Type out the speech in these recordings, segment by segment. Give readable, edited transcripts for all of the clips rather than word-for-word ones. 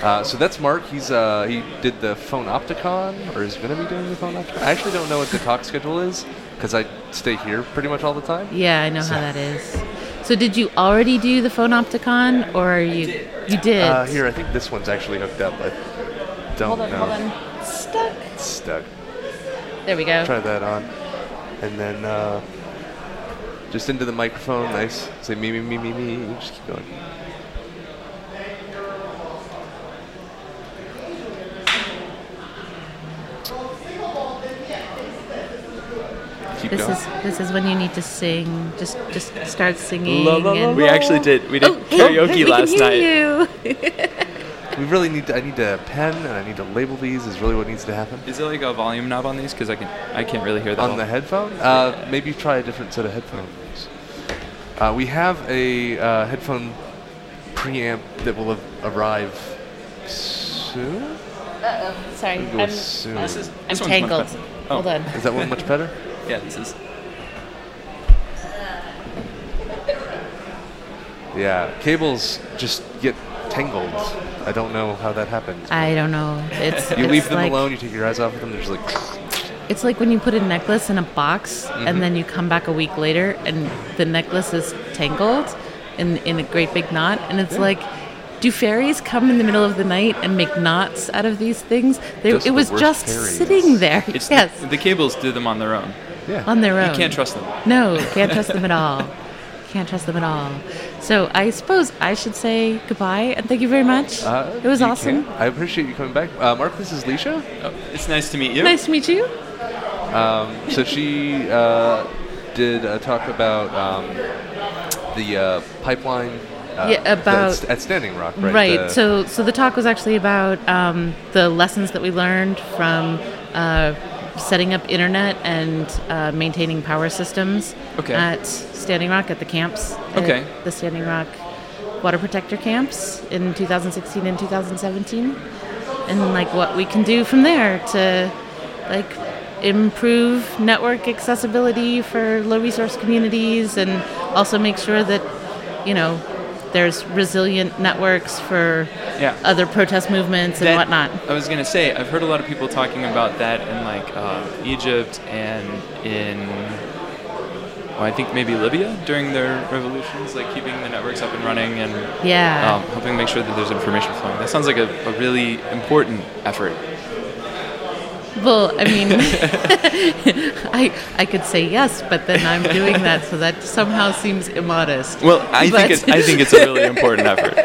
So that's Mark. He did the Phone Opticon, or is going to be doing the Phone Opticon. I actually don't know what the talk schedule is because I stay here pretty much all the time. Yeah, I know how that is. So did you already do the Phone Opticon, or you did? Here, I think this one's actually hooked up. I don't know. Hold on. It's stuck. There we go. Try that on. And then just into the microphone. Nice. Say me, me, me, me, me. Just keep going. This is when you need to sing. Just start singing. We actually did. We did karaoke last night. We really need to. I need a pen and I need to label these. Is really what needs to happen. Is there like a volume knob on these? Because I can't really hear that on the headphone. Maybe try a different set of headphones. We have a headphone preamp that will arrive soon. Uh-oh. Sorry. I'm tangled. Hold on. Is that one much better? Yeah, this is. Yeah, cables just get tangled. I don't know how that happens. I don't know. You leave them alone, you take your eyes off of them, they're just like... It's like when you put a necklace in a box and then you come back a week later and the necklace is tangled in a great big knot. And it's like, do fairies come in the middle of the night and make knots out of these things? It was just sitting there. Yes. The cables do them on their own. Yeah. On their own. You can't trust them. No, can't trust them at all. Can't trust them at all. So I suppose I should say goodbye and thank you very much. It was awesome. I appreciate you coming back. Mark, this is Leisha. Oh, it's nice to meet you. Nice to meet you. So she did a talk about the pipeline about at Standing Rock, right? Right. So the talk was actually about the lessons that we learned from setting up internet and maintaining power systems at Standing Rock at the camps. At the Standing Rock water protector camps in 2016 and 2017, and like what we can do from there to like improve network accessibility for low resource communities and also make sure that there's resilient networks for other protest movements and whatnot. I was going to say, I've heard a lot of people talking about that in like Egypt and in, I think maybe Libya during their revolutions, like keeping the networks up and running and helping make sure that there's information flowing. That sounds like a really important effort. Well, I mean, I could say yes, but then I'm doing that, so that somehow seems immodest. Well, I think it's a really important effort.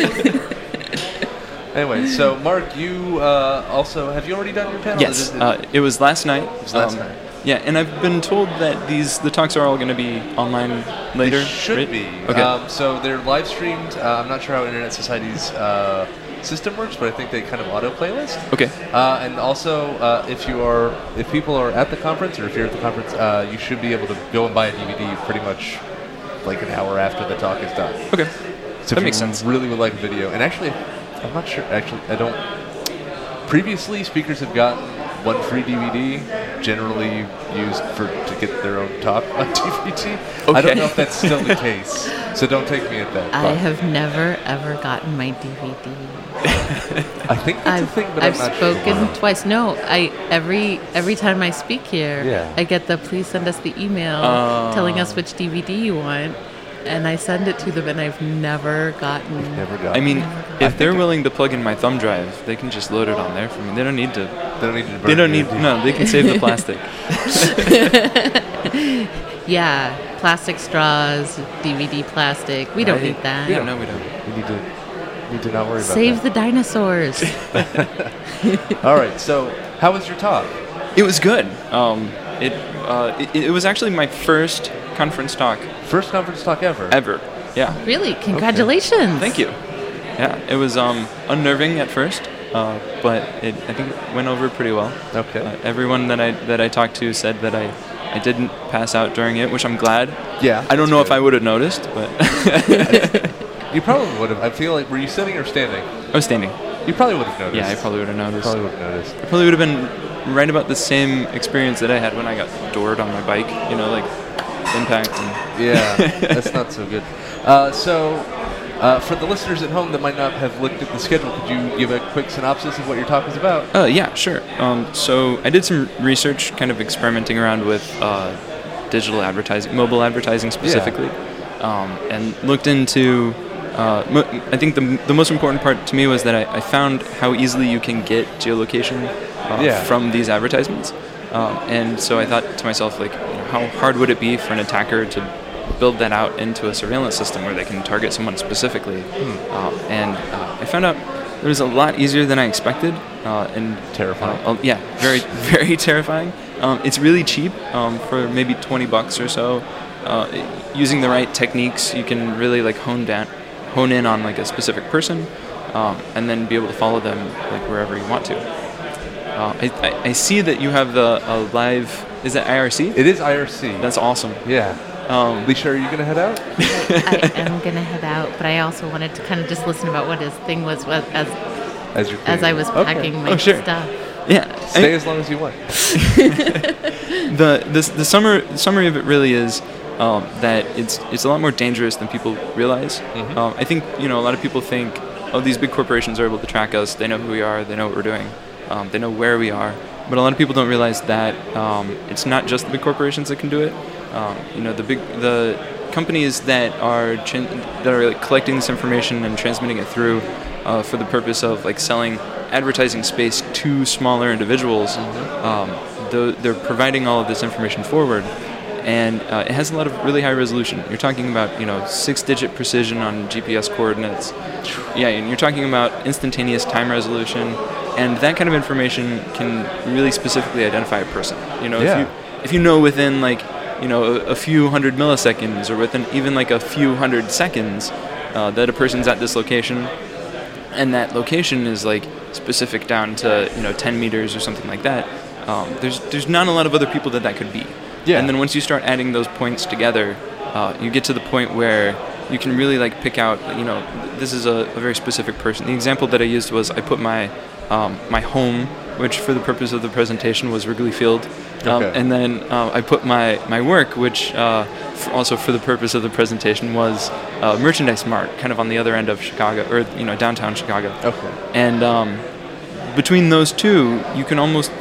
Anyway, so Mark, you also have you already done your panel? Yes, it was last night. It was last night. Yeah, and I've been told that the talks are all going to be online later. They should be. Okay. So they're live streamed. I'm not sure how Internet Society's system works, but I think they kind of auto playlist. Okay. And also, if people are at the conference, or if you're at the conference, you should be able to go and buy a DVD pretty much like an hour after the talk is done. Okay. So that makes sense. Really would like a video, and actually, I'm not sure. Actually, I don't. Previously, speakers have gotten one free DVD, generally used to get their own talk on DVD. Okay. I don't know if that's still the case, so don't take me at that. I have never ever gotten my DVD. I think that's a thing, but I've I'm not spoken sure. twice. No, every time I speak here, I get please send us the email telling us which DVD you want. And I send it to them, and I've never gotten. I mean, if they're willing to plug in my thumb drive, they can just load it on there for me. They don't need to. No, they can save the plastic. Yeah, plastic straws, DVD plastic. We don't need that. Yeah, no, we don't. We need to not worry about that. Save the dinosaurs. All right. So, how was your talk? It was good. It was actually my first conference talk. First conference talk ever? Ever, yeah. Really? Congratulations. Thank you. Yeah, it was unnerving at first, but I think it went over pretty well. Okay. Everyone that I talked to said that I didn't pass out during it, which I'm glad. Yeah. I don't know if I would have noticed, but... You probably would have. I feel like, were you sitting or standing? I was standing. You probably would have noticed. Yeah, I probably would have noticed. It probably would have been right about the same experience that I had when I got doored on my bike, like impact. Yeah, that's not so good. So For the listeners at home that might not have looked at the schedule, could you give a quick synopsis of what your talk is about? Yeah, sure. So I did some research, kind of experimenting around with digital advertising, mobile advertising specifically, and looked into. I think the most important part to me was that I found how easily you can get geolocation from these advertisements, and so I thought to myself, like, how hard would it be for an attacker to build that out into a surveillance system where they can target someone specifically? And I found out it was a lot easier than I expected, and terrifying. Very, very terrifying. It's really cheap, for maybe $20 or so. Using the right techniques, you can really like hone in on like a specific person, and then be able to follow them like wherever you want to. I see that you have a live. Is that IRC? It is IRC. That's awesome. Yeah. Leisha, are you going to head out? I am going to head out, but I also wanted to kind of just listen about what his thing was as I was packing my stuff. Yeah. Stay as long as you want. The summary of it really is that it's a lot more dangerous than people realize. Mm-hmm. I think a lot of people think, oh, these big corporations are able to track us. They know who we are. They know what we're doing. They know where we are. But a lot of people don't realize that it's not just the big corporations that can do it. The companies that are like collecting this information and transmitting it through for the purpose of like selling advertising space to smaller individuals. Mm-hmm. They're providing all of this information forward, and it has a lot of really high resolution. You're talking about 6-digit precision on GPS coordinates. Yeah, and you're talking about instantaneous time resolution, and that kind of information can really specifically identify a person. If you know within like a few hundred milliseconds or within even like a few hundred seconds that a person's at this location, and that location is like specific down to 10 meters or something like that, there's not a lot of other people that could be. Yeah. And then once you start adding those points together, you get to the point where you can really like pick out, this is a very specific person. The example that I used was I put my home, which for the purpose of the presentation was Wrigley Field. And then I put my work, which also for the purpose of the presentation was Merchandise Mart, kind of on the other end of Chicago, or downtown Chicago. Okay. And between those two, you can almost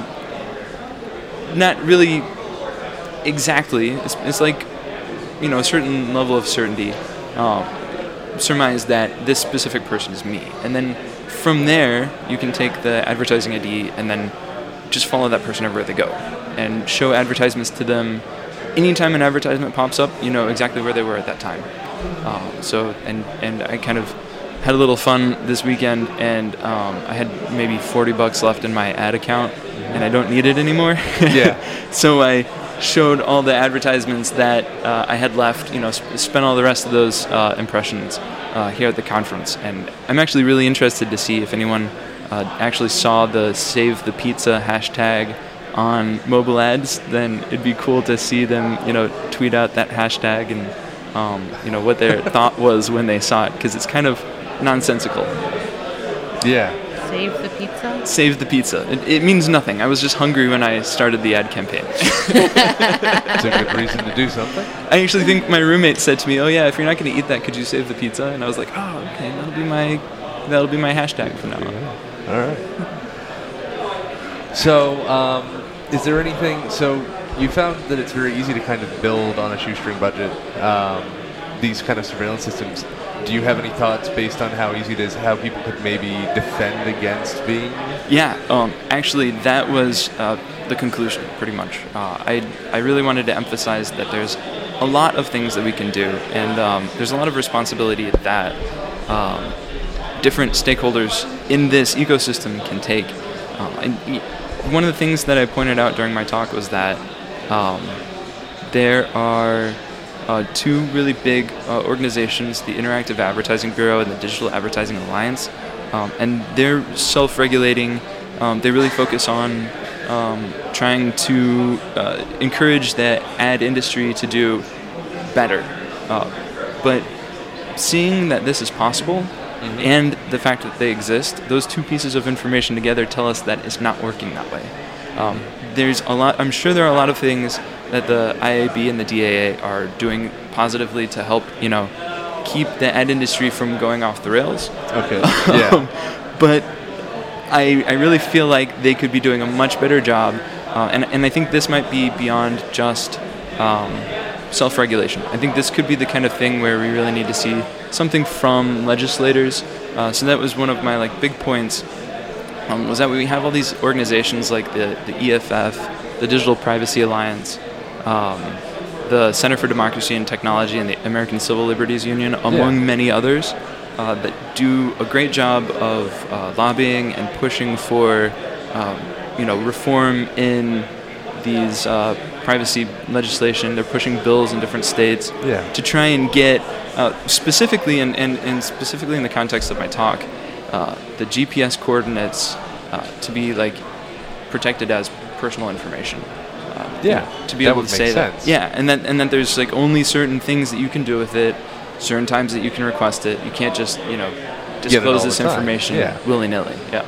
not really exactly. It's like a certain level of certainty. Surmise that this specific person is me, and then from there you can take the advertising ID and then just follow that person everywhere they go and show advertisements to them. Anytime an advertisement pops up, you know exactly where they were at that time. And I kind of had a little fun this weekend, and I had maybe $40 left in my ad account, and I don't need it anymore. Yeah. So I showed all the advertisements that I had left, spent all the rest of those impressions here at the conference. And I'm actually really interested to see if anyone actually saw the Save the Pizza hashtag on mobile ads. Then it'd be cool to see them, tweet out that hashtag and, what their thought was when they saw it, because it's kind of nonsensical. Yeah. Save the pizza? Save the pizza. It means nothing. I was just hungry when I started the ad campaign. It's a good reason to do something. I actually think my roommate said to me, "Oh yeah, if you're not going to eat that, could you save the pizza?" And I was like, "Oh, okay, that'll be my hashtag from now on." All right. So, is there anything? So, you found that it's very easy to kind of build on a shoestring budget these kind of surveillance systems. Do you have any thoughts based on how easy it is, how people could maybe defend against being? Yeah, actually, that was the conclusion, pretty much. I really wanted to emphasize that there's a lot of things that we can do, and there's a lot of responsibility that different stakeholders in this ecosystem can take. And one of the things that I pointed out during my talk was that there are two really big organizations, the Interactive Advertising Bureau and the Digital Advertising Alliance, and they're self-regulating. They really focus on trying to encourage the ad industry to do better. But seeing that this is possible, and the fact that they exist, those two pieces of information together tell us that it's not working that way. There's a lot. I'm sure there are a lot of things that the IAB and the DAA are doing positively to help, keep the ad industry from going off the rails. Okay. Yeah. But I really feel like they could be doing a much better job, and I think this might be beyond just self-regulation. I think this could be the kind of thing where we really need to see something from legislators. So that was one of my big points. Was that we have all these organizations like the EFF, the Digital Privacy Alliance, the Center for Democracy and Technology, and the American Civil Liberties Union, among many others, that do a great job of lobbying and pushing for reform in these privacy legislation. They're pushing bills in different states to try and get specifically and specifically in the context of my talk, the GPS coordinates to be protected as personal information. To be able to say that. Yeah, and then there's only certain things that you can do with it, certain times that you can request it. You can't just disclose this information willy-nilly. Yeah.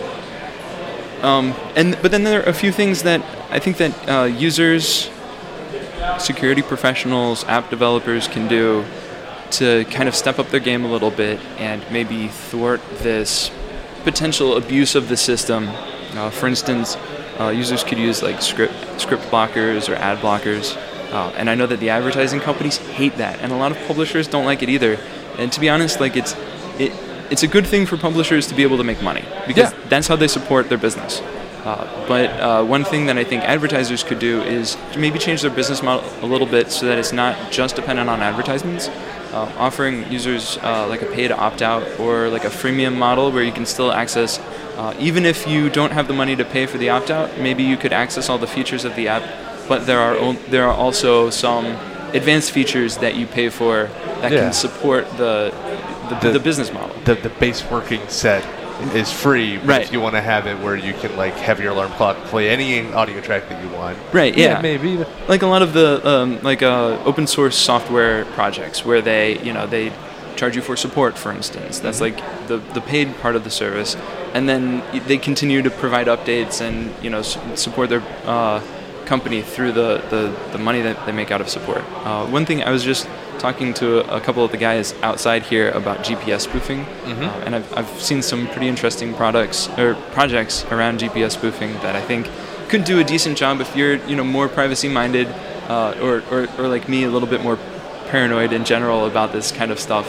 But then there are a few things that I think that users, security professionals, app developers can do to kind of step up their game a little bit and maybe thwart this potential abuse of the system. For instance, users could use script blockers or ad blockers, and I know that the advertising companies hate that, and a lot of publishers don't like it either. And to be honest, it's a good thing for publishers to be able to make money, because that's how they support their business. But one thing that I think advertisers could do is maybe change their business model a little bit so that it's not just dependent on advertisements. Offering users a paid opt-out or a freemium model where you can still access, even if you don't have the money to pay for the opt-out, maybe you could access all the features of the app, but there are also some advanced features that you pay for that can support the business model. The base working set is free, but if you want to have it where you can have your alarm clock play any audio track that you want. Right, yeah. Maybe. A lot of the open source software projects where they charge you for support, for instance. That's the paid part of the service. And then they continue to provide updates and support their company through the money that they make out of support. One thing, I was just talking to a couple of the guys outside here about GPS spoofing, and I've seen some pretty interesting projects around GPS spoofing that I think could do a decent job if you're more privacy minded, or like me, a little bit more paranoid in general about this kind of stuff.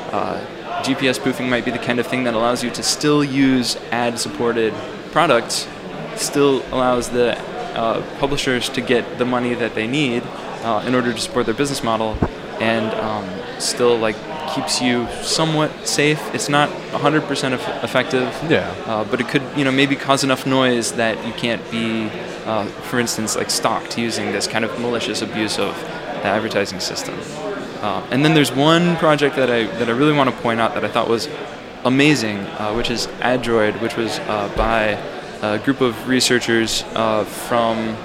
GPS spoofing might be the kind of thing that allows you to still use ad supported products, still allows the publishers to get the money that they need in order to support their business model, and still keeps you somewhat safe. It's not 100% effective, but it could maybe cause enough noise that you can't be, for instance, stalked using this kind of malicious abuse of the advertising system. And then there's one project that I really want to point out that I thought was amazing, which is AdDroid, which was by a group of researchers from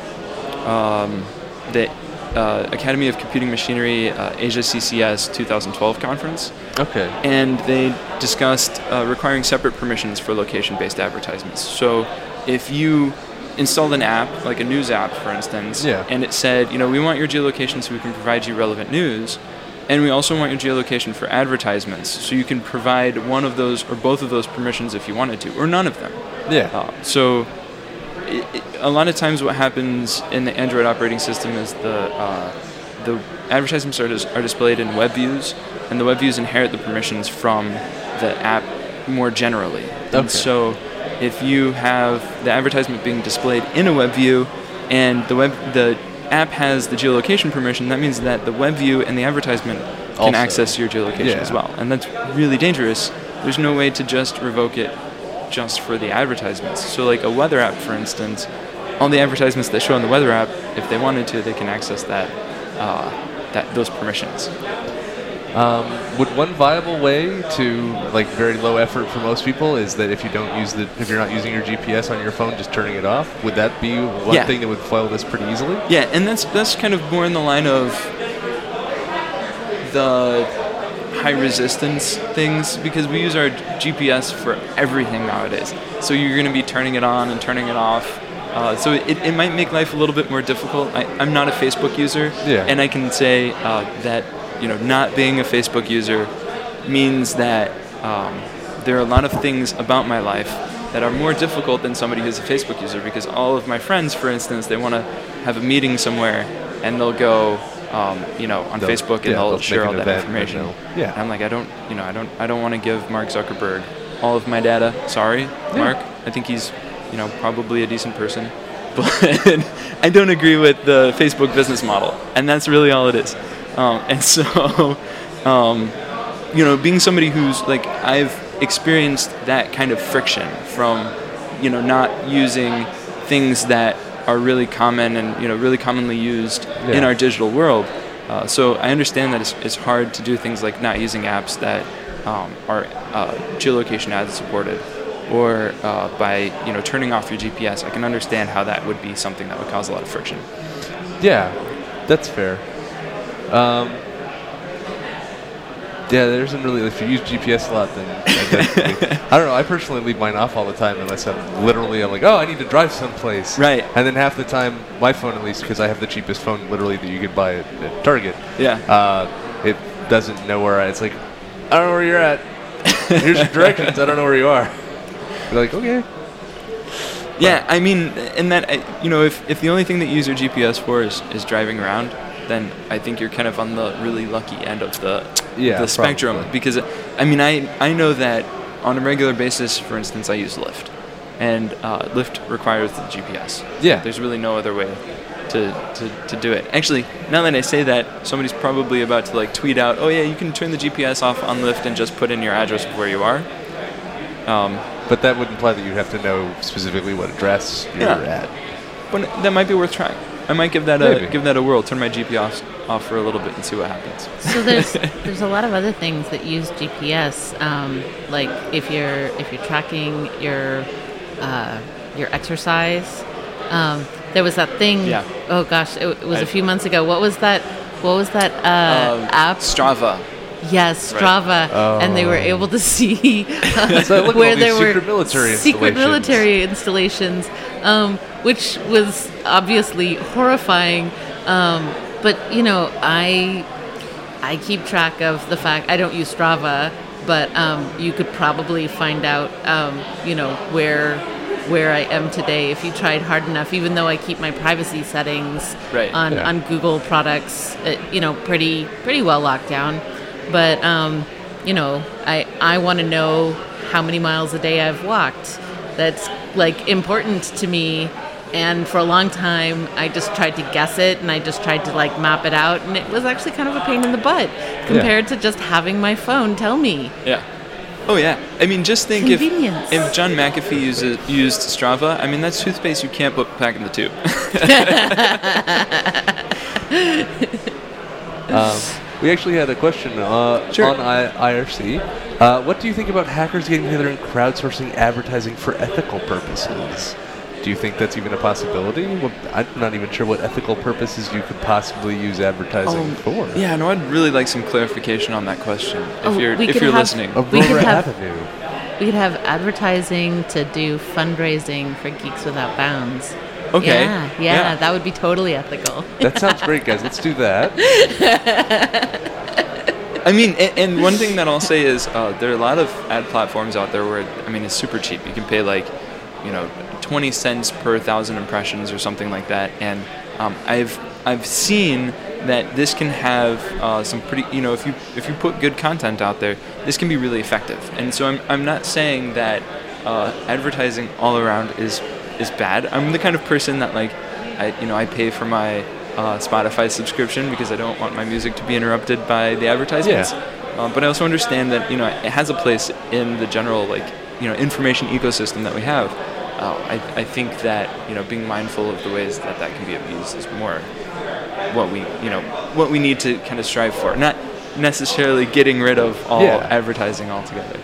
the Academy of Computing Machinery Asia CCS 2012 conference. Okay. And they discussed requiring separate permissions for location-based advertisements. So if you installed an app, like a news app, for instance, and it said, we want your geolocation so we can provide you relevant news, and we also want your geolocation for advertisements, so you can provide one of those or both of those permissions if you wanted to, or none of them. So a lot of times what happens in the Android operating system is the advertisements are displayed in web views, and the web views inherit the permissions from the app more generally. And so if you have the advertisement being displayed in a web view and the app has the geolocation permission, that means that the web view and the advertisement can access your geolocation as well. And that's really dangerous. There's no way to just revoke it just for the advertisements. So a weather app, for instance, all the advertisements that show on the weather app, if they wanted to, they can access those permissions. Would one viable way to very low effort for most people is that if you're not using your GPS on your phone, just turning it off? Would that be one thing that would foil this pretty easily? Yeah, and that's kind of more in the line of the high resistance things, because we use our GPS for everything nowadays. So you're going to be turning it on and turning it off. So it might make life a little bit more difficult. I'm not a Facebook user, and I can say that not being a Facebook user means that there are a lot of things about my life that are more difficult than somebody who's a Facebook user, because all of my friends, for instance, they want to have a meeting somewhere and they'll go on Facebook and they'll share all that information. Yeah. And I'm like, I don't want to give Mark Zuckerberg all of my data. Sorry, Mark. I think he's probably a decent person, but I don't agree with the Facebook business model, and that's really all it is. And so, being somebody who's like, I've experienced that kind of friction from, not using things that are really common and, really commonly used in our digital world. So I understand that it's hard to do things like not using apps that are geolocation ad supported, or by turning off your GPS. I can understand how that would be something that would cause a lot of friction. Yeah, that's fair. There isn't really, if you use GPS a lot, then I don't know. I personally leave mine off all the time unless I'm like, oh, I need to drive someplace. Right. And then half the time, my phone at least, because I have the cheapest phone literally that you can buy at Target. Yeah. It doesn't know where it's like, I don't know where you're at. Here's your directions. I don't know where you are. You're like, okay. Yeah, I mean, and that, if the only thing that you use your GPS for is driving around, then I think you're kind of on the really lucky end of the spectrum. Probably. Because, I know that on a regular basis, for instance, I use Lyft. And Lyft requires the GPS. Yeah. There's really no other way to do it. Actually, now that I say that, somebody's probably about to tweet out, oh yeah, you can turn the GPS off on Lyft and just put in your address of where you are. But that would imply that you'd have to know specifically what address you're at. But that might be worth trying. I might give that a whirl. Turn my GPS off for a little bit and see what happens. So there's a lot of other things that use GPS, like if you're tracking your exercise. There was that thing. Yeah. Oh gosh, it was a few months ago. What was that app? Strava. Yes, Strava, right. Oh. And they were able to see where there were secret military installations, which was obviously horrifying. But I keep track of the fact I don't use Strava, but you could probably find out where I am today if you tried hard enough. Even though I keep my privacy settings on Google products, pretty well locked down. But, I want to know how many miles a day I've walked. That's, important to me. And for a long time, I just tried to guess it, and I just tried to, map it out. And it was actually kind of a pain in the butt compared to just having my phone tell me. Yeah. Oh, yeah. I mean, just think if John McAfee used Strava, I mean, that's toothpaste you can't put back in the tube. We actually had a question on IRC. What do you think about hackers getting together and crowdsourcing advertising for ethical purposes? Do you think that's even a possibility? Well, I'm not even sure what ethical purposes you could possibly use advertising for. Yeah, no, I'd really like some clarification on that question if you're listening. We could have advertising to do fundraising for Geeks Without Bounds. Okay. Yeah, that would be totally ethical. That sounds great, guys. Let's do that. I mean, and one thing that I'll say is there are a lot of ad platforms out there where, it's super cheap. You can pay 20 cents per 1,000 impressions or something like that. And I've seen that this can have some pretty, if you put good content out there, this can be really effective. And so I'm not saying that advertising all around is bad. I'm the kind of person that I pay for my Spotify subscription because I don't want my music to be interrupted by the advertisements. Yeah. But I also understand that it has a place in the general information ecosystem that we have. I think that being mindful of the ways that can be abused is more what we need to kind of strive for. Not necessarily getting rid of all advertising altogether.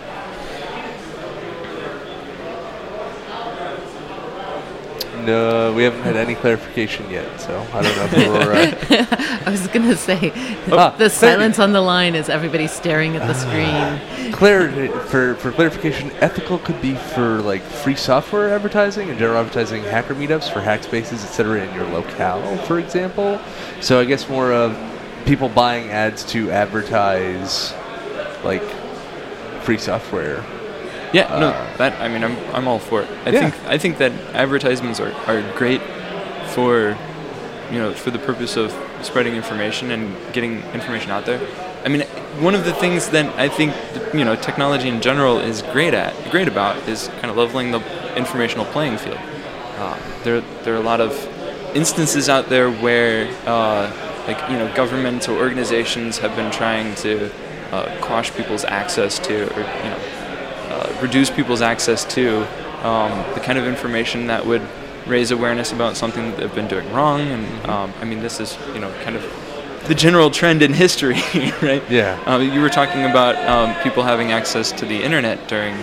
No, we haven't had any clarification yet, so I don't know if we're I was going to say, the silence on the line is everybody staring at the screen. For clarification, ethical could be for free software advertising and general advertising, hacker meetups for hackspaces, etc. in your locale, for example. So I guess more of people buying ads to advertise like free software. Yeah, no, that I mean, I'm all for it. I think that advertisements are great for, for the purpose of spreading information and getting information out there. I mean, one of the things that I think technology in general is great about is kind of leveling the informational playing field. There are a lot of instances out there where governments or organizations have been trying to quash people's access to, or reduce people's access to the kind of information that would raise awareness about something that they've been doing wrong. And this is kind of the general trend in history, right? Yeah. You were talking about people having access to the internet during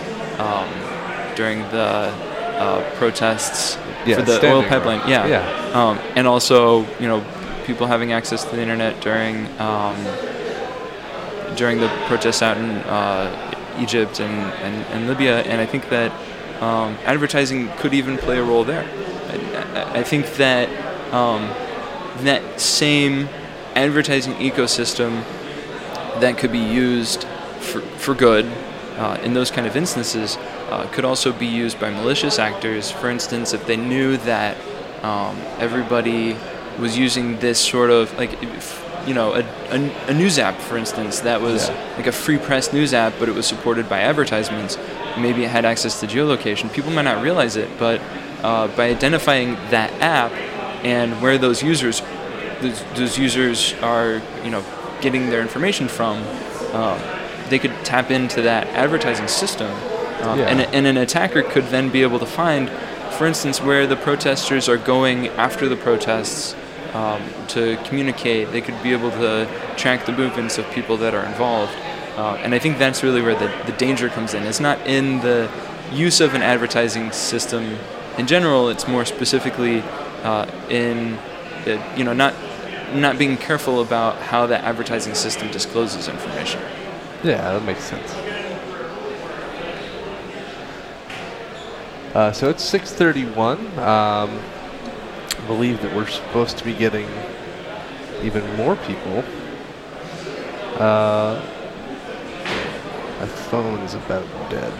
the protests for the oil pipeline. Yeah. And also, people having access to the internet during the protests out in Egypt and Libya. And I think that advertising could even play a role there. I think that that same advertising ecosystem that could be used for good in those kind of instances could also be used by malicious actors. For instance, if they knew that everybody was using this sort of a news app, for instance, that was like a free press news app, but it was supported by advertisements. Maybe it had access to geolocation. People might not realize it, but by identifying that app and where those users are, getting their information from, they could tap into that advertising system, and an attacker could then be able to find, for instance, where the protesters are going after the protests to communicate. They could be able to track the movements of people that are involved, and I think that's really where the danger comes in. It's not in the use of an advertising system in general. It's more specifically in not being careful about how the advertising system discloses information. Yeah, that makes sense. So it's 6:31. I believe that we're supposed to be getting even more people. My phone is about dead.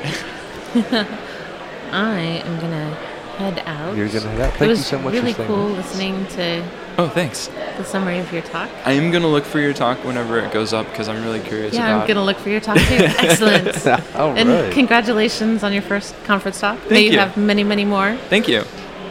I am gonna head out. You're gonna head out. Thank you so much for staying. It was really cool listening to. Oh, thanks. The summary of your talk. I am gonna look for your talk whenever it goes up because I'm really curious. Yeah, I'm gonna look for your talk too. Excellent. All and right. Congratulations on your first conference talk. Thank May you. you have many, many more. Thank you.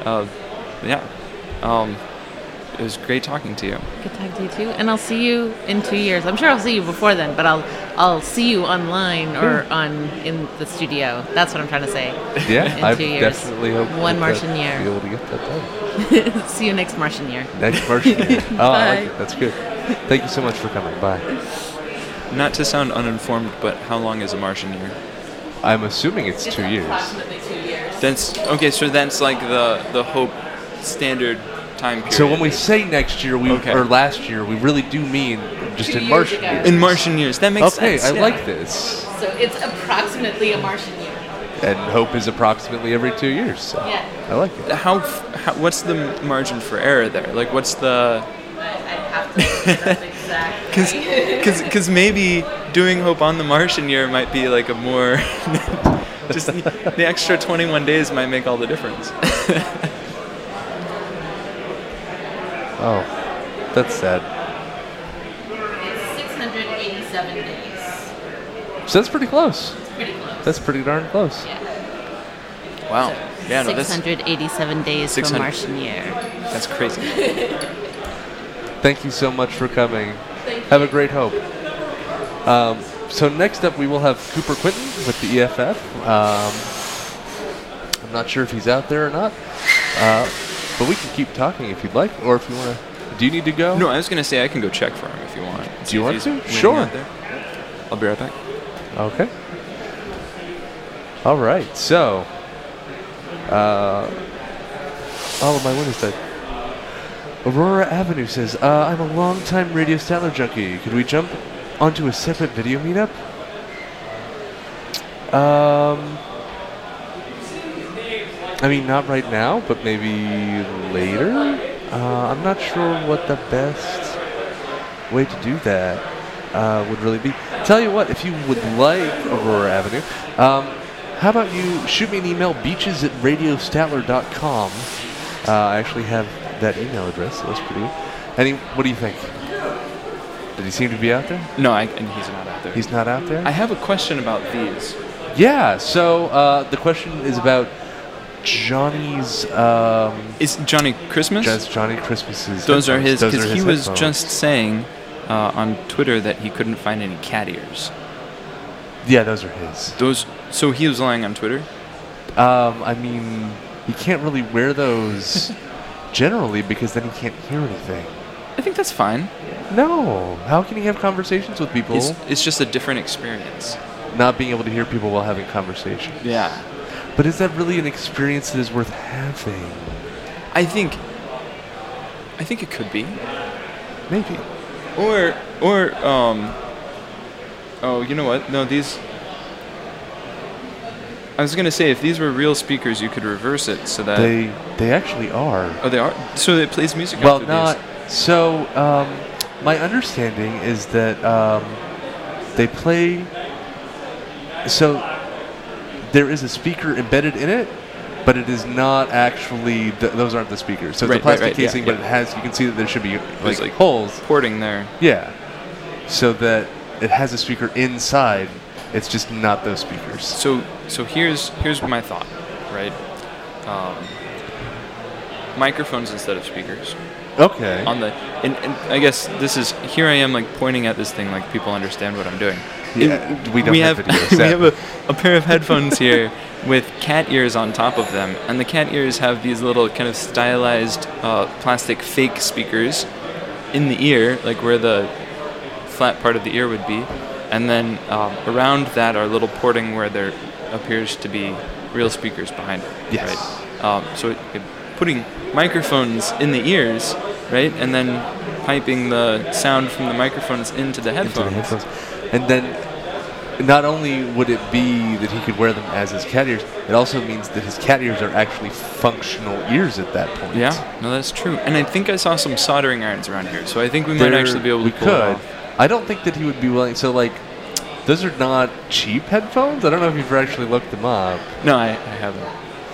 It was great talking to you. Good talking to you too. And I'll see you in 2 years. I'm sure I'll see you before then, but I'll see you online or in the studio. That's what I'm trying to say. Yeah, I 2 years. definitely hope one Martian year. Be able to get that done. See you next Martian year. Next Martian year. Oh, I like Bye. it. That's good. Thank you so much for coming. Bye. Not to sound uninformed, but how long is a Martian year? I'm assuming it's 2 years. Approximately 2 years. That's okay. So that's like the Hope standard time period. So when we say next year, or last year, we really do mean just 2 in years Martian ago. years. In Martian years, that makes sense. Okay, I yeah. like this. So it's approximately a Martian year. And Hope is approximately every 2 years. So Yeah. I like it. How what's the margin for error there? Like, what's the? I'd have to look it up exactly. Because maybe doing Hope on the Martian year might be like a more just the extra 21 days might make all the difference. Oh, that's sad. It's 687 days. So that's pretty close. It's pretty close. That's pretty darn close. Yeah. Wow. So Yeah, no, that's 687 days for 600 Martian year. that's crazy. Thank you so much for coming. Thank you. Have a great Hope. So next up, we will have Cooper Quinton with the EFF. I'm not sure if he's out there or not, but we can keep talking if you'd like, or if you want to. Do you need to go? No, I was gonna say I can go check for him if you want. Do you want If to? he's waiting Sure. out there. I'll be right back. Okay. All right. So, oh, my windows died. Aurora Avenue says, I'm a long-time Radio Statler junkie. Could we jump onto a separate video meetup? I mean, not right now, but maybe later? I'm not sure what the best way to do that would really be. Tell you what, if you would like Aurora Avenue, how about you shoot me an email, beaches@radiostatler.com. I actually have that email address, so that's pretty good. What do you think? Did he seem to be out there? No, and he's not out there. He's not out there? I have a question about these. Yeah, so the question is about Johnny's... Is Johnny Christmas? Johnny Christmas's Those are his, because he was just saying on Twitter that he couldn't find any cat ears. Yeah, those are his. So he was lying on Twitter? I mean, he can't really wear those generally because then he can't hear anything. I think that's fine. No. How can he have conversations with people? It's just a different experience. Not being able to hear people while having conversations. Yeah. But is that really an experience that is worth having? I think it could be. Maybe. Or oh, you know what? No, these... I was going to say, if these were real speakers, you could reverse it so that... They actually are. Oh, they are? So it plays music well, after not... these? So, my understanding is that they play... So, there is a speaker embedded in it, but it is not actually... those aren't the speakers. So it's a plastic casing, but it has... You can see that there should be like holes. Porting there. Yeah. So that it has a speaker inside. It's just not those speakers. So here's my thought, right? Microphones instead of speakers. Okay. And I guess this is, here I am like pointing at this thing like people understand what I'm doing. Yeah, we have videos. We have a pair of headphones here with cat ears on top of them, and the cat ears have these little kind of stylized plastic fake speakers in the ear, like where the flat part of the ear would be, and then around that are little porting where there appears to be real speakers behind it. Yes. Right? So putting microphones in the ears, right, and then piping the sound from the microphones into the headphones. And then not only would it be that he could wear them as his cat ears, it also means that his cat ears are actually functional ears at that point. Yeah, no, that's true. And I think I saw some soldering irons around here, so I think we might actually be able to pull it off. I don't think that he would be willing. So, like, those are not cheap headphones? I don't know if you've actually looked them up. No, I haven't.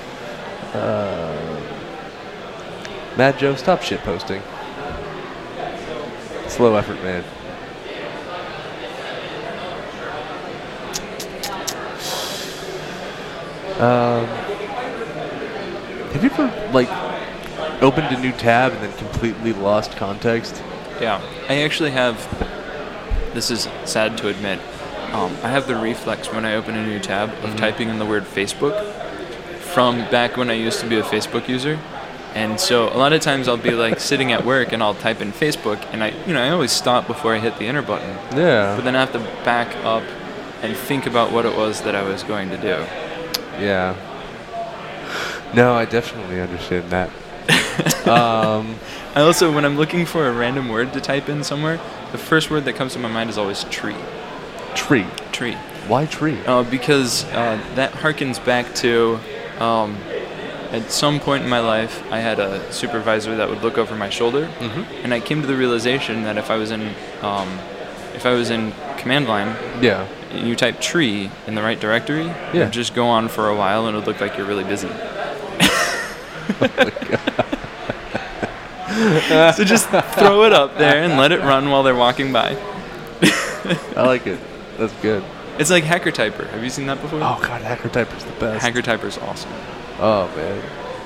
Mad Joe, stop shit posting. Slow effort, man. Have you ever, like, opened a new tab and then completely lost context? Yeah. I actually have, this is sad to admit, I have the reflex when I open a new tab of typing in the word Facebook from back when I used to be a Facebook user. And so a lot of times I'll be like sitting at work and I'll type in Facebook, and I always stop before I hit the enter button. Yeah. But then I have to back up and think about what it was that I was going to do. Yeah. No, I definitely understand that. I also, when I'm looking for a random word to type in somewhere, the first word that comes to my mind is always tree. Tree? Tree. Why tree? Because that harkens back to... at some point in my life, I had a supervisor that would look over my shoulder, and I came to the realization that if I was in command line, yeah, and you type tree in the right directory, yeah, you just go on for a while, and it would look like you're really busy. Oh my God. So just throw it up there and let it run while they're walking by. I like it. That's good. It's like Hacker Typer. Have you seen that before? Oh God, Hacker Typer's the best. Hacker Typer's awesome. Oh, man.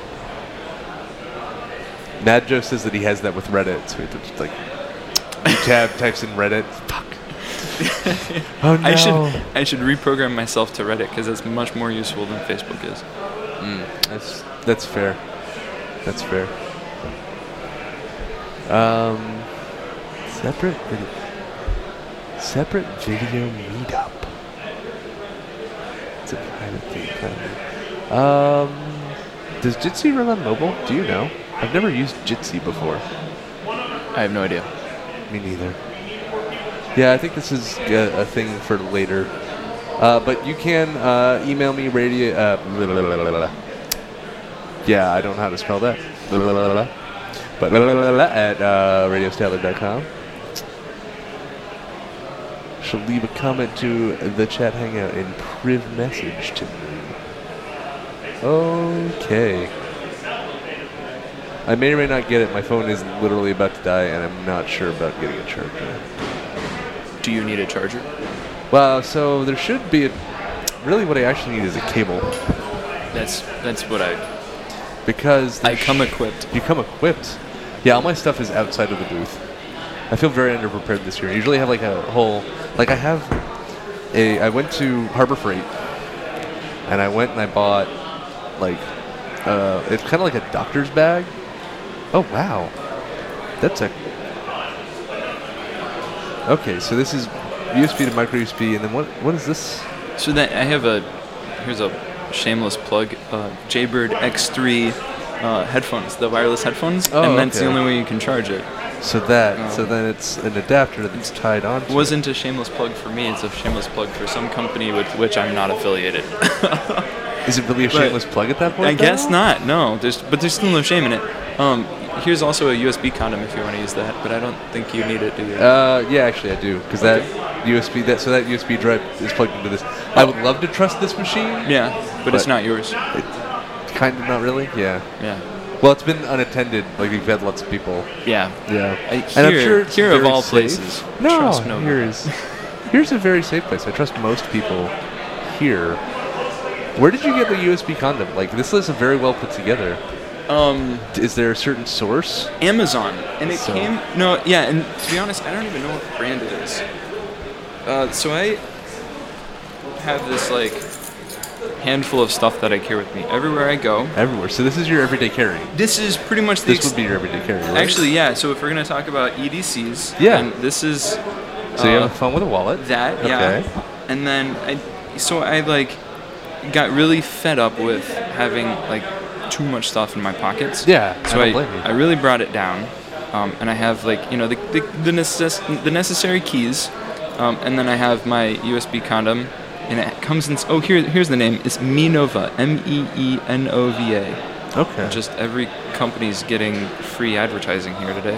Mad Joe says that he has that with Reddit, so it's just like, new tab types in Reddit. Fuck. Oh, no. I should reprogram myself to Reddit, because it's much more useful than Facebook is. That's fair. That's fair. Separate video meetup. It's a private thing. Does Jitsi run on mobile? Do you know? I've never used Jitsi before. I have no idea. Me neither. Yeah, I think this is a thing for later. But you can email me radio. Yeah, I don't know how to spell that. But at radiostatler.com. shall leave a comment to the chat hangout and priv message to me. Okay. I may or may not get it. My phone is literally about to die, and I'm not sure about getting a charger. Do you need a charger? Well, so there should be really what I actually need is a cable. That's what I... Because... I come equipped. You come equipped. Yeah, all my stuff is outside of the booth. I feel very underprepared this year. I usually have like a whole... Like I went to Harbor Freight, and I went and I bought like... it's kind of like a doctor's bag. Oh, wow. That's a... Okay, so this is USB to micro USB, and then what is this? So that I have here's a shameless plug, Jaybird X3 headphones, the wireless headphones, and that's the only way you can charge it. So then it's an adapter that's tied on. It wasn't a shameless plug for me, it's a shameless plug for some company with which I'm not affiliated. Is it really a shameless plug at that point? I guess not, no. But there's still no shame in it. Here's also a USB condom if you want to use that, but I don't think you need it, do you? Yeah, actually I do, because that USB drive is plugged into this. I would love to trust this machine. Yeah, but it's not yours. Kind of not really. Yeah. Yeah. Well, it's been unattended. Like we've had lots of people. Yeah. Yeah. And I'm sure it's here of all places. No, trust no. Here's a very safe place. I trust most people here. Where did you get the USB condom? Like this is very well put together. Is there a certain source? Amazon, and it came. No, yeah, and to be honest, I don't even know what brand it is. So I have this like handful of stuff that I carry with me everywhere I go. Everywhere. So this is your everyday carry. This is pretty much this would be your everyday carry, right? Actually, yeah. So if we're gonna talk about EDCs, yeah, this is. So you have a phone with a wallet. That, yeah. Okay. And then I like got really fed up with having like too much stuff in my pockets. Yeah. So I really brought it down, and I have like the necessary keys, and then I have my USB condom, and it comes in. Oh, here's the name. It's Meenova, MEENOVA. Okay. Just every company's getting free advertising here today.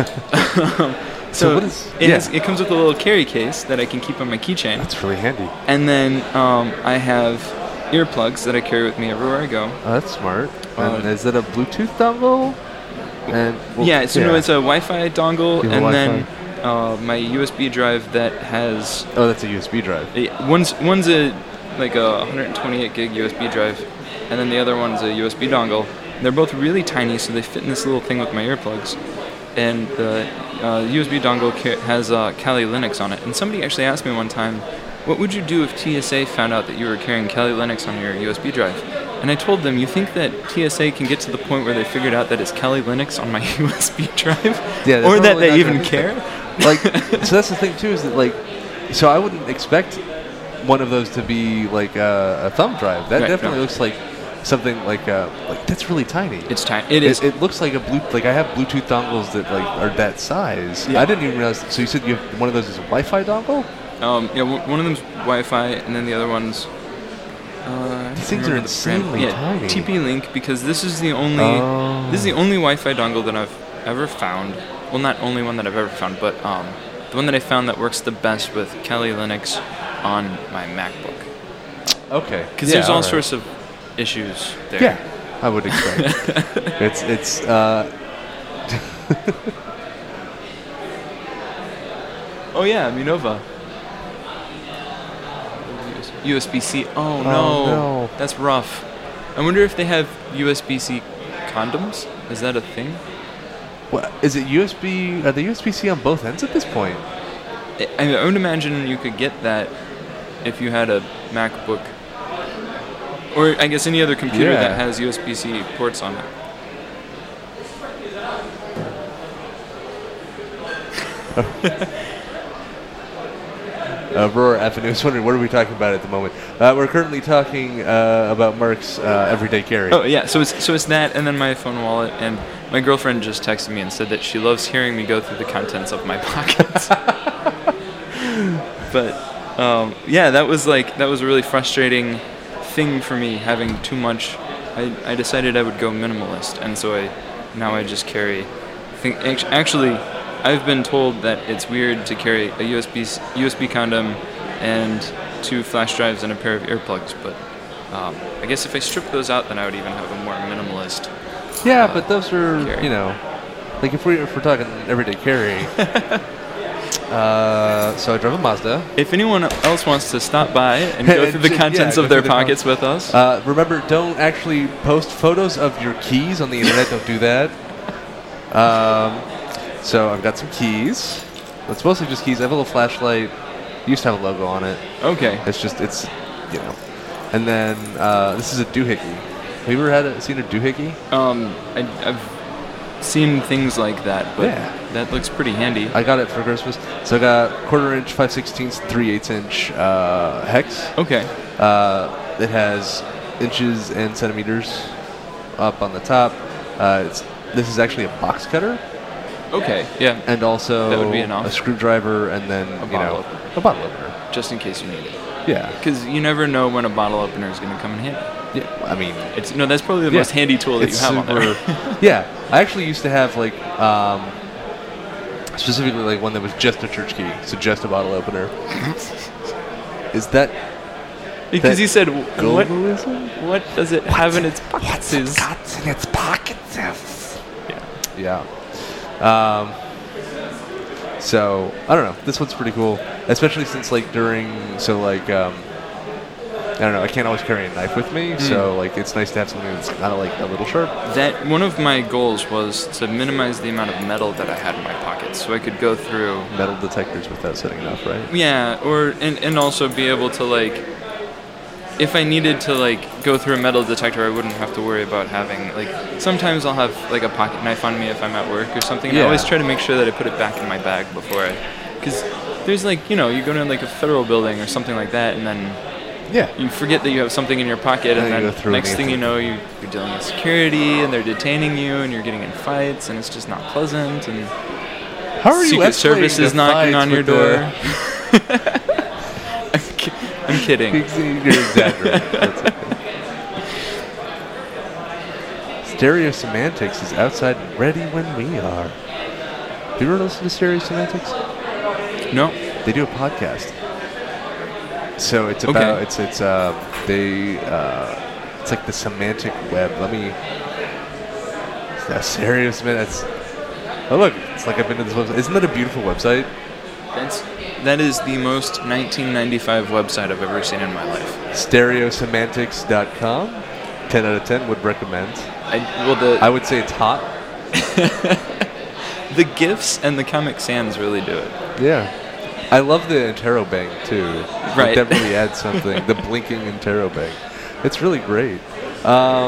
So what is? It comes with a little carry case that I can keep on my keychain. That's really handy. And then I have earplugs that I carry with me everywhere I go. Oh, that's smart. And is it a Bluetooth dongle? No, it's a Wi-Fi dongle, and then my USB drive that has. Oh, that's a USB drive. One's a 128 gig USB drive, and then the other one's a USB dongle. They're both really tiny, so they fit in this little thing with my earplugs. And the USB dongle has Kali Linux on it. And somebody actually asked me one time, what would you do if TSA found out that you were carrying Kali Linux on your USB drive? And I told them, you think that TSA can get to the point where they figured out that it's Kali Linux on my USB drive? Yeah, or that they even care? So that's the thing, too, is that, so I wouldn't expect one of those to be, a thumb drive. That definitely looks like something like that's really tiny. It's tiny. It is. It looks like I have Bluetooth dongles that are that size. Yeah. I didn't even realize. So you said you have one of those is a Wi-Fi dongle? One of them's Wi-Fi, and then the other one's. These things are insanely tiny. TP-Link, because this is the only Wi-Fi dongle that I've ever found. Well, not only one that I've ever found, but the one that I found that works the best with Kali Linux on my MacBook. Okay. Because there's all sorts of issues there. Yeah, I would expect. it's Oh yeah, Meenova. USB-C. Oh no, that's rough. I wonder if they have USB-C condoms. Is that a thing? What is it? USB? Are they USB-C on both ends at this point? I would imagine you could get that if you had a MacBook. Or I guess any other computer that has USB-C ports on it. Roar Avenue is wondering, what are we talking about at the moment? We're currently talking about Mark's everyday carry. Oh yeah, so it's that, and then my phone wallet, and my girlfriend just texted me and said that she loves hearing me go through the contents of my pockets. But that was a really frustrating thing for me, having too much. I decided I would go minimalist, and so now I just carry. Actually, I've been told that it's weird to carry a USB condom and 2 flash drives and a pair of earplugs, but I guess if I strip those out, then I would even have a more minimalist. Yeah, but those are, carry. like if we're talking everyday carry. So I drove a Mazda. If anyone else wants to stop by and go through the contents of their pockets with us. Remember, don't actually post photos of your keys on the internet. Don't do that. So I've got some keys. It's mostly just keys. I have a little flashlight. It used to have a logo on it. Okay. It's And then this is a doohickey. Have you ever seen a doohickey? I've seen things like that, but that looks pretty handy. I got it for Christmas. So I got 1/4 inch, 5/16, 3/8 inch hex. Okay. It has inches and centimeters up on the top. This is actually a box cutter. Okay, yeah. And also that would be enough. A screwdriver and then a bottle opener. Just in case you need it. Yeah. Because you never know when a bottle opener is going to come in handy. Yeah, I mean, that's probably the most handy tool that you have on there. Yeah, I actually used to have like specifically like one that was just a church key, so just a bottle opener. Is that? Because you said globalism? What does it have in its pockets? What's it got in its pockets? Yeah. So I don't know. This one's pretty cool, especially since I don't know. I can't always carry a knife with me, so like it's nice to have something that's kind of like a little sharp. That one of my goals was to minimize the amount of metal that I had in my pockets, so I could go through metal detectors without setting it off, right? Yeah, and also be able to like, if I needed to like go through a metal detector, I wouldn't have to worry about having like. Sometimes I'll have like a pocket knife on me if I'm at work or something. And I always try to make sure that I put it back in my bag before because there's like you go to like a federal building or something like that, and then. Yeah. You forget that you have something in your pocket, and then next thing you know, you're dealing with security, and they're detaining you, and you're getting in fights, and it's just not pleasant. And how are Secret Service is knocking on your door. I'm kidding. You're exaggerating. That's okay. Stereo Semantics is outside and ready when we are. Have you ever listened to Stereo Semantics? No. They do a podcast. So it's about it's like the semantic web. Stereo Semantics. Oh look, it's like I've been to this website. Isn't that a beautiful website? That is the most 1995 website I've ever seen in my life. Stereosemantics.com. 10 out of 10 would recommend. I would say it's hot. The GIFs and the Comic Sans really do it. Yeah. I love the interrobang too. Right. That really adds something. The blinking interrobang. It's really great. Look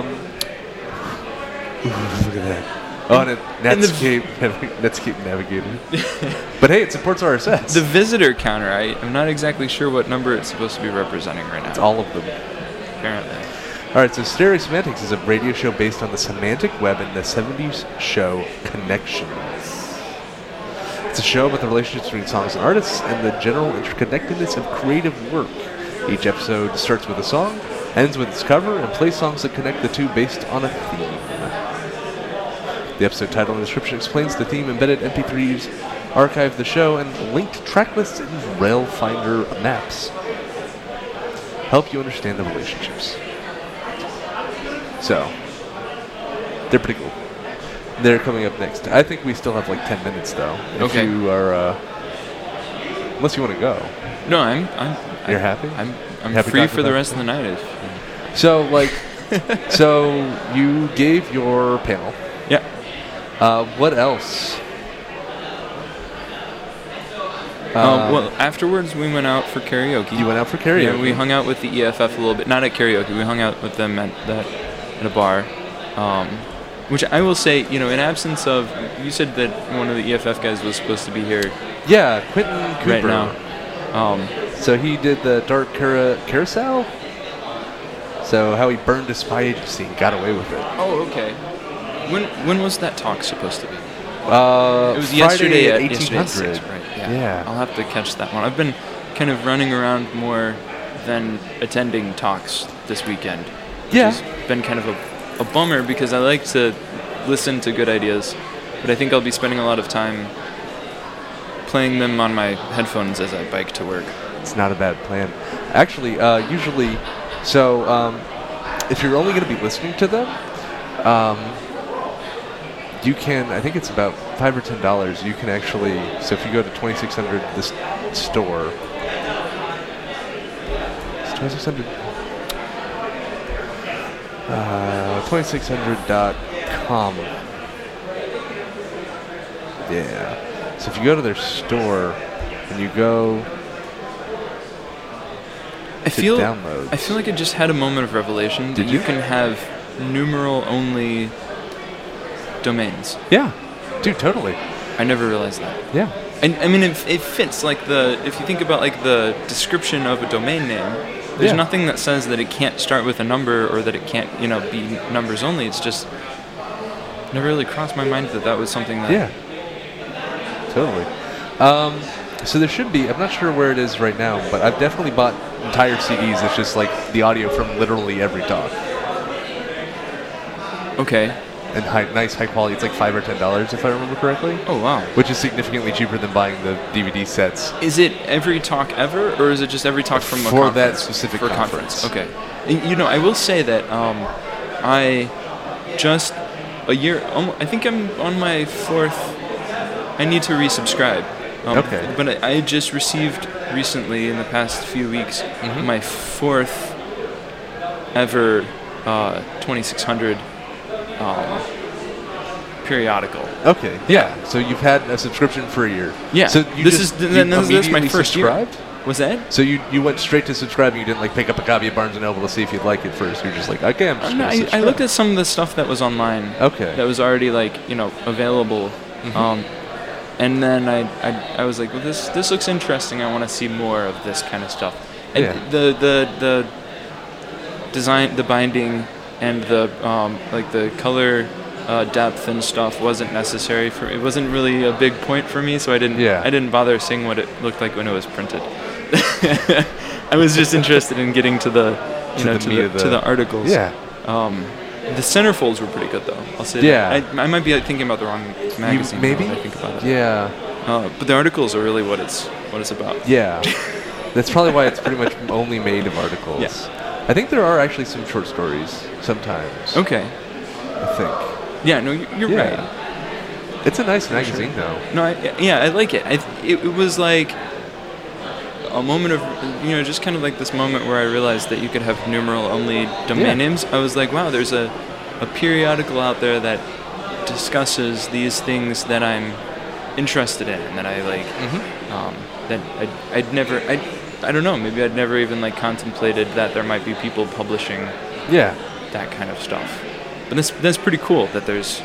at that. Oh, and Netscape Navigator. But hey, it supports RSS. The visitor counter, I'm not exactly sure what number it's supposed to be representing right now. It's all of them. Apparently. All right, so Stereo Semantics is a radio show based on the semantic web and the 70s show Connections. It's a show about the relationships between songs and artists and the general interconnectedness of creative work. Each episode starts with a song, ends with its cover, and plays songs that connect the two based on a theme. The episode title and description explains the theme, embedded MP3s, archive the show, and linked track lists and Railfinder maps help you understand the relationships. So, they're pretty cool. They're coming up next. I think we still have like 10 minutes though. If you are, unless you want to go. No, You're happy? I'm happy free for the rest of the night. So so you gave your panel. Yeah. What else? Well, afterwards we went out for karaoke. You went out for karaoke? Yeah, we hung out with the EFF a little bit. Not at karaoke. We hung out with them at a bar. Which I will say, in absence of, you said that one of the EFF guys was supposed to be here. Yeah, Quentin Cooper. Right now. So he did the Dark Carousel. So how he burned a spy agency and got away with it. Oh, okay. When was that talk supposed to be? It was Friday yesterday at 1800. Right. Yeah. I'll have to catch that one. I've been kind of running around more than attending talks this weekend. Which has been kind of a bummer because I like to listen to good ideas, but I think I'll be spending a lot of time playing them on my headphones as I bike to work. It's not a bad plan. Actually, usually, so if you're only going to be listening to them, you can, I think it's about $5 or $10. You can actually, so if you go to 2600, this store, it's 2600, 2600.com. Yeah. So if you go to their store and you go downloads. I feel like I just had a moment of revelation that you can have numeral-only domains. Yeah. Dude, totally. I never realized that. Yeah. And I mean, it fits, like, if you think about, like, the description of a domain name, there's nothing that says that it can't start with a number or that it can't, be numbers only. It's just never really crossed my mind that was something that... Yeah. Totally. So there should be, I'm not sure where it is right now, but I've definitely bought entire CDs. It's just like the audio from literally every talk. Okay. And nice high quality. It's like $5 or $10 if I remember correctly. Oh, wow. Which is significantly cheaper than buying the DVD sets. Is it every talk ever, or is it just every talk from a conference? For that specific conference. Okay. And, I will say that I just a year, I think I'm on my 4th, I need to resubscribe. Okay. But I just received recently, in the past few weeks, my 4th ever 2600 periodical. Okay. Yeah. So you've had a subscription for a year. Yeah. So this is my first subscribed? year. Was that? So you went straight to subscribing. You didn't like pick up a copy of Barnes & Noble to see if you'd like it first. You're just like, okay, I'm just going to subscribe. I looked at some of the stuff that was online. Okay. That was already available. And then I was like, well, this looks interesting. I want to see more of this kind of stuff. And the design, the binding, and the the color depth and stuff wasn't necessary for. It wasn't really a big point for me, so I didn't bother seeing what it looked like when it was printed. I was just interested in getting to the to the articles. Yeah. The centerfolds were pretty good, though. I'll say that. I might be thinking about the wrong magazine. Maybe. When I think about it. Yeah. But the articles are really what it's about. Yeah. That's probably why it's pretty much only made of articles. Yes. I think there are actually some short stories sometimes. Okay. I think. Yeah. No, you're right. It's a nice magazine, though. No, I like it. It was like a moment of, just kind of like this moment where I realized that you could have numeral-only domain names. I was like, wow, there's a periodical out there that discusses these things that I'm interested in and that I like. That I'd never, I don't know, maybe I'd never even contemplated that there might be people publishing that kind of stuff. But that's pretty cool that there's,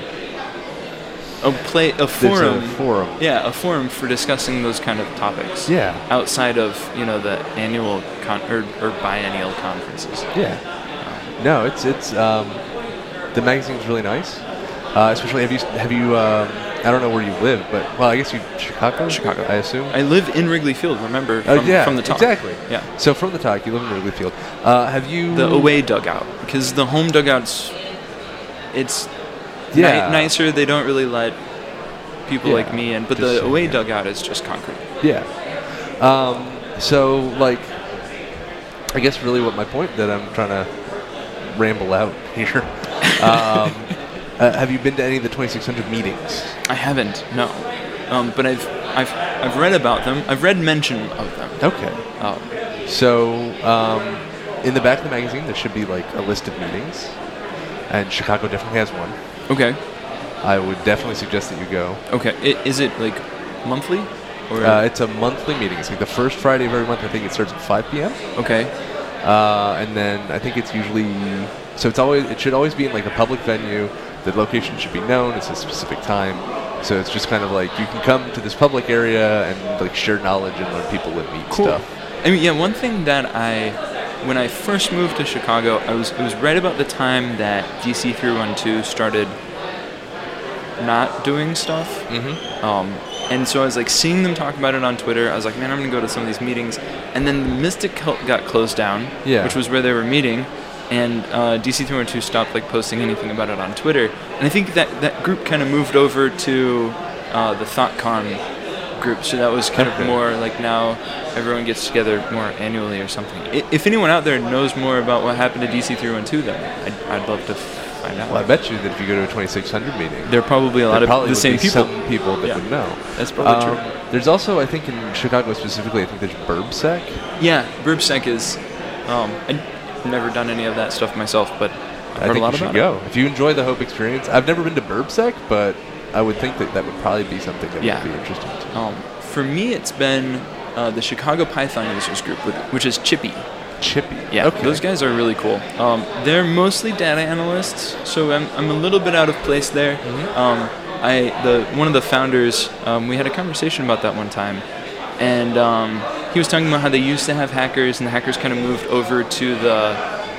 a forum. Yeah, a forum for discussing those kind of topics. Yeah. Outside of the annual or biennial conferences. Yeah. No, it's the magazine's really nice. Especially have you I don't know where you live, but I guess Chicago, I assume. I live in Wrigley Field. Remember from the talk. Exactly. Yeah. So from the talk, you live in Wrigley Field. Have you the away dugout? Because the home dugouts, it's nicer. They don't really let people like me in, but the away dugout is just concrete. Yeah. So I guess really what my point that I'm trying to ramble out here. Have you been to any of the 2600 meetings? I haven't, no. But I've read about them. I've read mention of them. Okay. So in the back of the magazine, there should be a list of meetings, and Chicago definitely has one. Okay. I would definitely suggest that you go. Okay. Is it monthly? Or it's a monthly meeting. It's the first Friday of every month. I think it starts at 5 p.m. Okay. And then I think it's usually it should always be in a public venue. The location should be known. It's a specific time. So it's just kind of you can come to this public area and share knowledge and learn people and meet stuff. I mean, one thing that when I first moved to Chicago, it was right about the time that DC 312 started not doing stuff. And so I was seeing them talk about it on Twitter. I was like, man, I'm going to go to some of these meetings. And then the Mystic Cult got closed down, which was where they were meeting. And DC 312 stopped posting anything about it on Twitter. And I think that group kind of moved over to the ThoughtCon group, so that was kind of more like now everyone gets together more annually or something. If anyone out there knows more about what happened to DC 312, then I'd love to find out. Well, I bet you that if you go to a 2600 meeting, there are probably a lot of the same people. Some people that would know. That's probably true. There's also, I think in Chicago specifically, I think there's BurbSec. Yeah, BurbSec is. I've never done any of that stuff myself, but I've heard a lot about it. I think you should go. If you enjoy the Hope experience, I've never been to BurbSec, but I would think that would probably be something that would be interesting to. For me, it's been the Chicago Python Users Group, which is Chippy. Chippy. Yeah, those guys are really cool. They're mostly data analysts, so I'm a little bit out of place there. Mm-hmm. One of the founders, we had a conversation about that one time, and he was talking about how they used to have hackers, and the hackers kind of moved over to the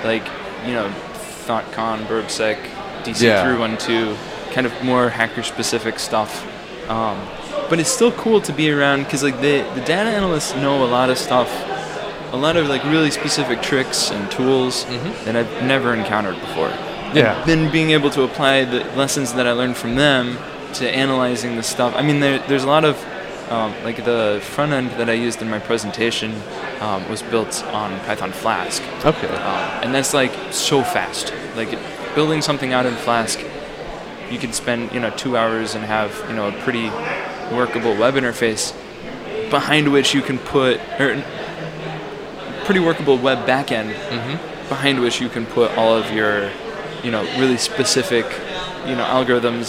ThoughtCon, BurbSec, DC 312, kind of more hacker-specific stuff. But it's still cool to be around because like the data analysts know a lot of stuff, a lot of like really specific tricks and tools that I've never encountered before. Yeah. And then being able to apply the lessons that I learned from them to analyzing the stuff. I mean, there's a lot of like the front end that I used in my presentation was built on Python Flask. Okay. And that's like so fast. Like building something out in Flask, you could spend 2 hours and have a pretty workable web interface behind which you can put, or pretty workable web backend behind which you can put all of your really specific algorithms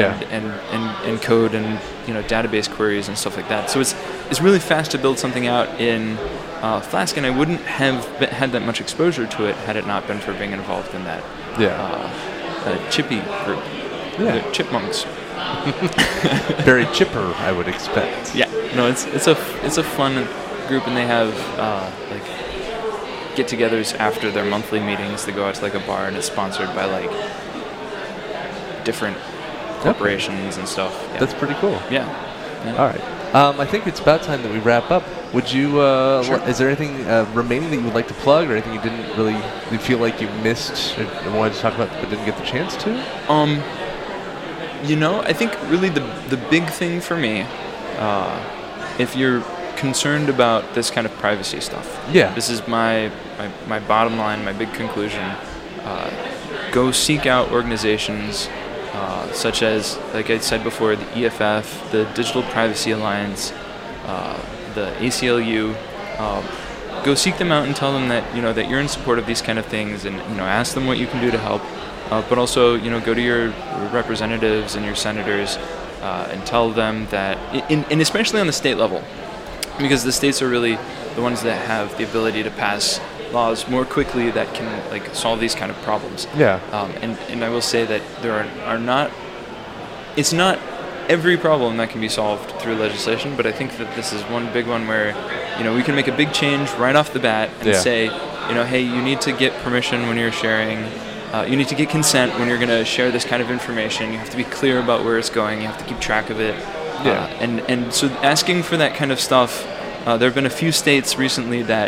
and code and database queries and stuff like that. So it's really fast to build something out in Flask, and I wouldn't have had that much exposure to it had it not been for being involved in that Chippy group. Yeah. The chipmunks. Very chipper, I would expect. Yeah. No, it's a fun group, and they have like get-togethers after their monthly meetings. They go out to like a bar, and it's sponsored by like different corporations and stuff. Yeah. That's pretty cool. Yeah. All right. I think it's about time that we wrap up. Would you? Sure. Is there anything remaining that you would like to plug, or anything you didn't really feel like you missed or wanted to talk about but didn't get the chance to? I think really the big thing for me, if you're concerned about this kind of privacy stuff, this is my bottom line, my big conclusion. Go seek out organizations such as, like I said before, the EFF, the Digital Privacy Alliance, the ACLU. Go seek them out and tell them that that you're in support of these kind of things, and ask them what you can do to help. But also, go to your representatives and your senators and tell them that, and especially on the state level, because the states are really the ones that have the ability to pass laws more quickly that can like solve these kind of problems. Yeah. And I will say that there are not. It's not every problem that can be solved through legislation, but I think that this is one big one where we can make a big change right off the bat and say, hey, you need to get permission when you're sharing. You need to get consent when you're going to share this kind of information. You have to be clear about where it's going. You have to keep track of it. Yeah. And so asking for that kind of stuff, there have been a few states recently that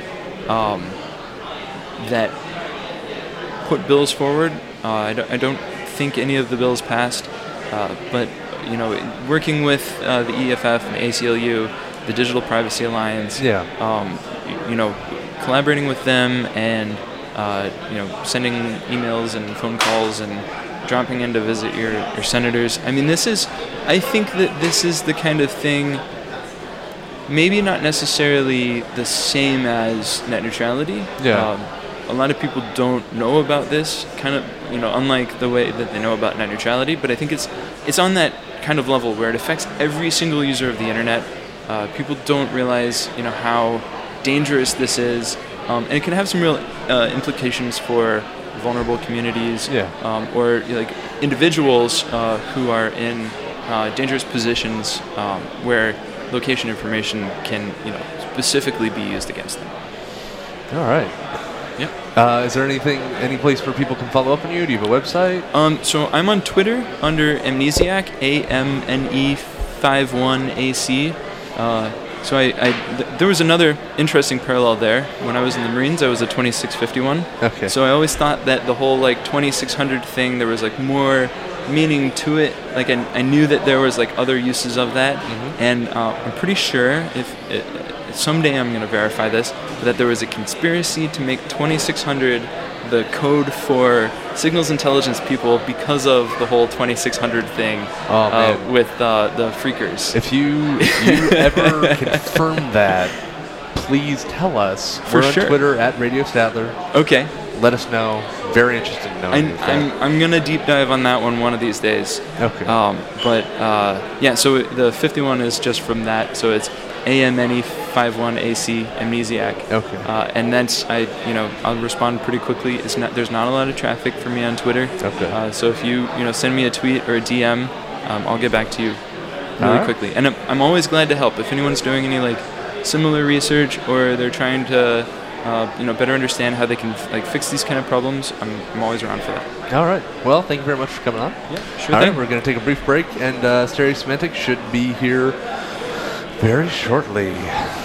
that put bills forward. I don't think any of the bills passed, but working with the EFF and the ACLU, the Digital Privacy Alliance, collaborating with them and sending emails and phone calls and dropping in to visit your senators. I mean, I think that this is the kind of thing, maybe not necessarily the same as net neutrality. Yeah. A lot of people don't know about this, kind of, unlike the way that they know about net neutrality, but I think it's on that kind of level where it affects every single user of the internet. People don't realize, how dangerous this is. And it can have some real implications for vulnerable communities, or like individuals who are in dangerous positions where location information can, specifically be used against them. All right. Yep. Is there any place where people can follow up on you? Do you have a website? So I'm on Twitter under Amnesiac, AMNE51AC. So there was another interesting parallel there. When I was in the Marines, I was a 2651. Okay. So I always thought that the whole like 2600 thing, there was like more meaning to it. Like I knew that there was like other uses of that, and I'm pretty sure if someday I'm going to verify this, that there was a conspiracy to make 2600 the code for signals intelligence people because of the whole 2600 thing with the freakers. If you ever confirm that, please tell us. For We're on sure. Twitter at Radio Statler. Okay. Let us know. Very interested in knowing. I'm gonna deep dive on that one of these days. Okay. Yeah. So the 51 is just from that. So it's AMNE51AC Amnesiac. Okay. And that's I'll respond pretty quickly. There's not a lot of traffic for me on Twitter. Okay. So if you send me a tweet or a DM, I'll get back to you really quickly. And I'm always glad to help if anyone's doing any like similar research or they're trying to better understand how they can fix these kind of problems. I'm always around for that. All right. Well, thank you very much for coming on. Yeah, sure All thing. right, we're going to take a brief break, and Stereo Semantic should be here very shortly.